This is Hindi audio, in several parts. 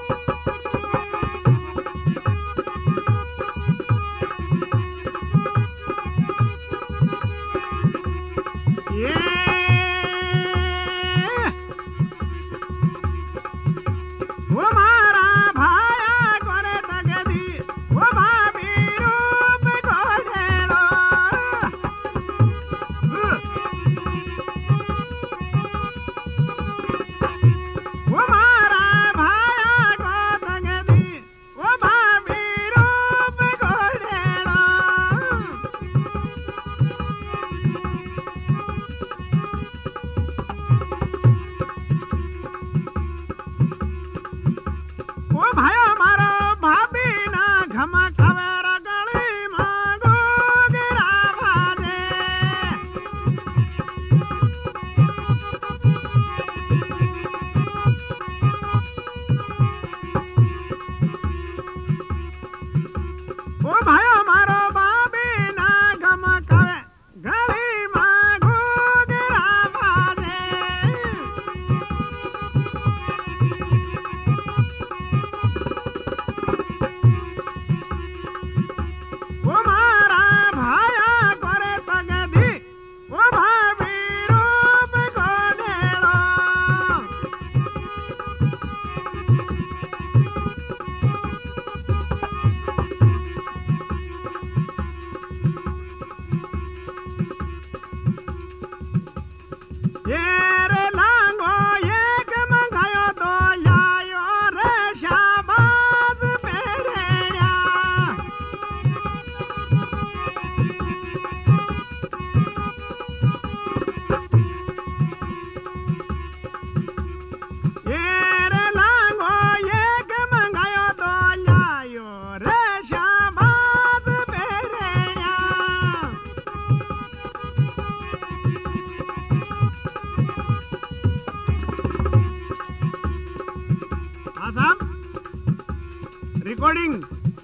Recording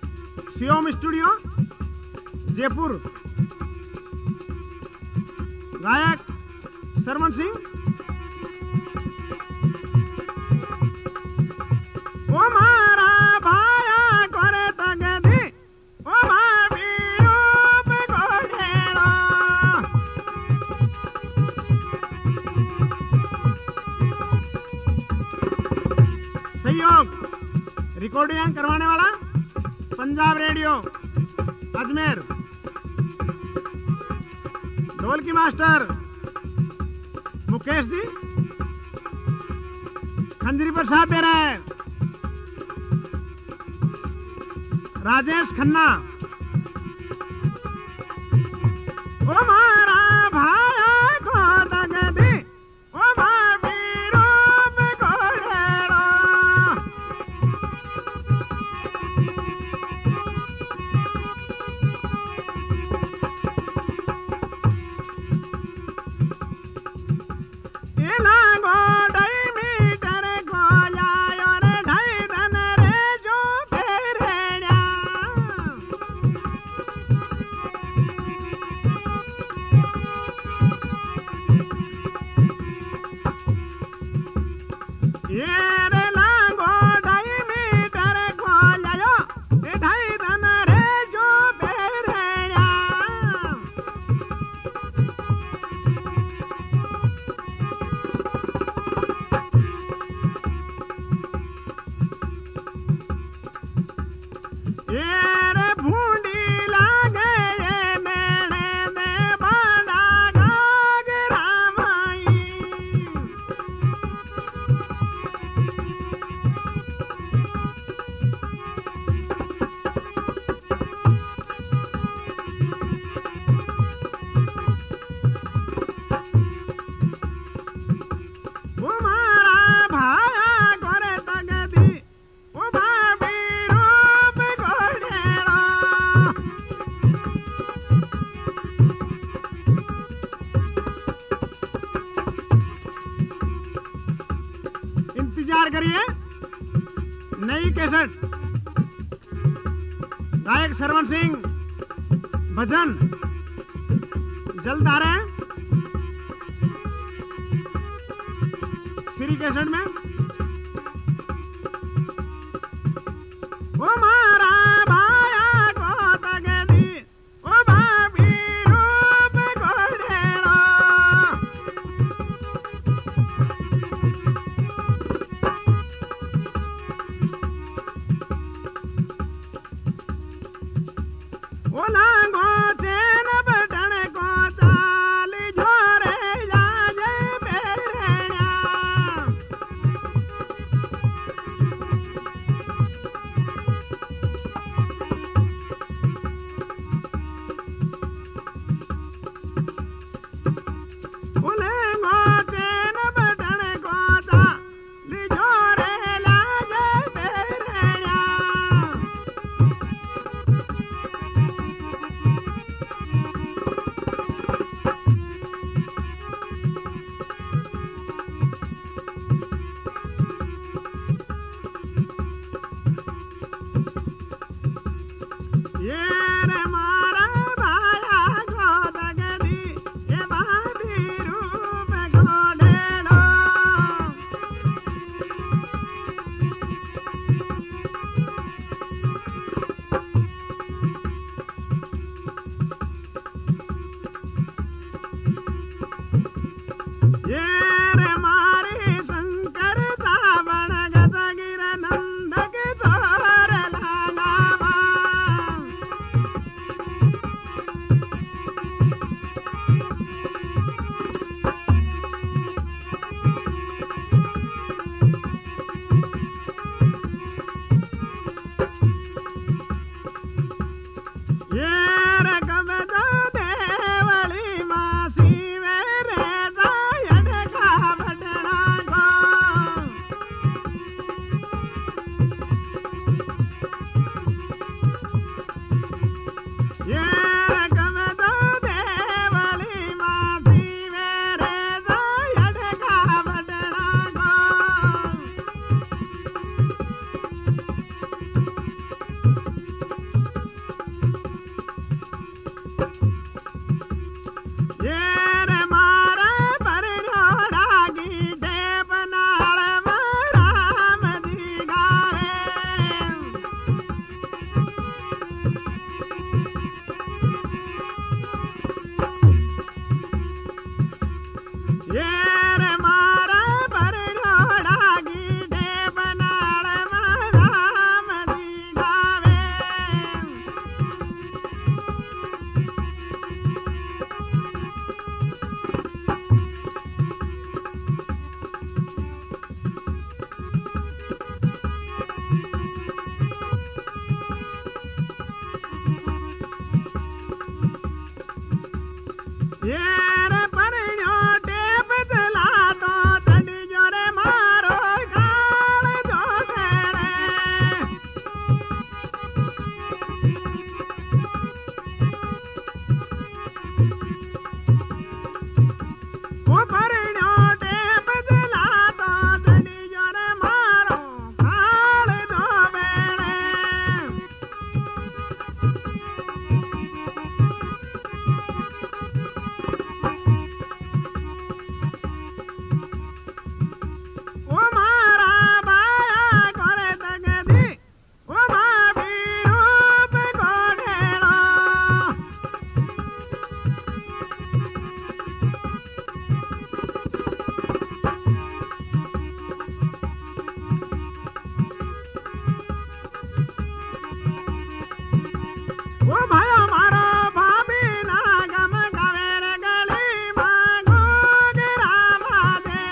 Shivam studio Jaipur. गायक सरवन सिंह। ओ मारा भाया करे तगदी ओ भाभी रूप गोढ़ेड़ो। सहयोग रिकॉर्डिंग करवाने वाला पंजाब रेडियो अजमेर। ढोल की मास्टर मुकेश जी। खंजरी पर साथ दे रहे हैं राजेश खन्ना। ओ मारा भाया को तगदी ओ भाभी रूप गोढ़ेड़ो। इंतजार करिए नई कैसेट। गायक सरवन सिंह भजन जल्द आ रहे हैं श्री कैसेट में। ये रे मारे शंकर सावण गदगिर नंद के सोर लालावा ये रे कबदा देवली मासी मेरे जायन का बटना को ये रे कबदा देवली मासी मेरे जायन का बटना को ये रे मारा परनोड़ा की देव नाल राम दी गावे ये रे मारा परनोड़ा की देव नाल राम दी गावे ये रे परण्यो टेप चला तो चढ़ी जो रे मारो गाल जो तेरे वो परण्यो टेप चला तो चढ़ी जो रे मारो गाल जो बेड़े ओ मारा बाया करे तगदी ओ मावी रूप कोडेलो ओ भाया मारो भाभी ना गम गवेर गली मांगो गिरावा दे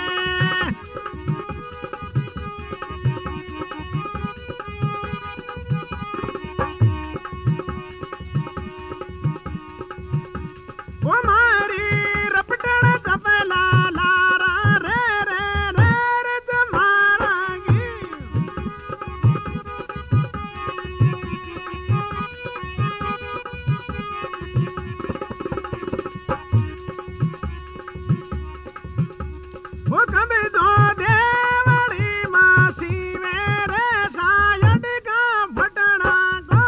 ओ मारी रपटण तपला लारा रे रे रे रे जमारागी वो कभी दो देवली मासी मेरे सायद का फटना को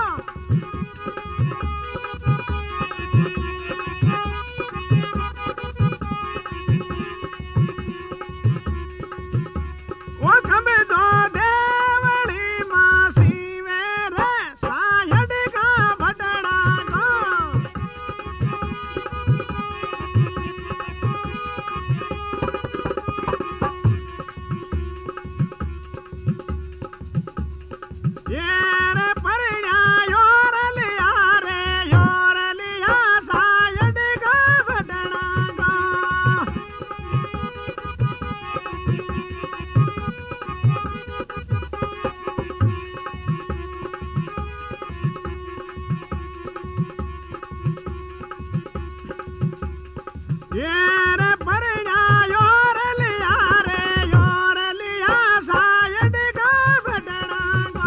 वो कभी दो देवली मासी मेरे सायद का फटना को ये रे परण्या योर लिया सायद का फटना को ये रे परण्या योर लिया सायद का फटना को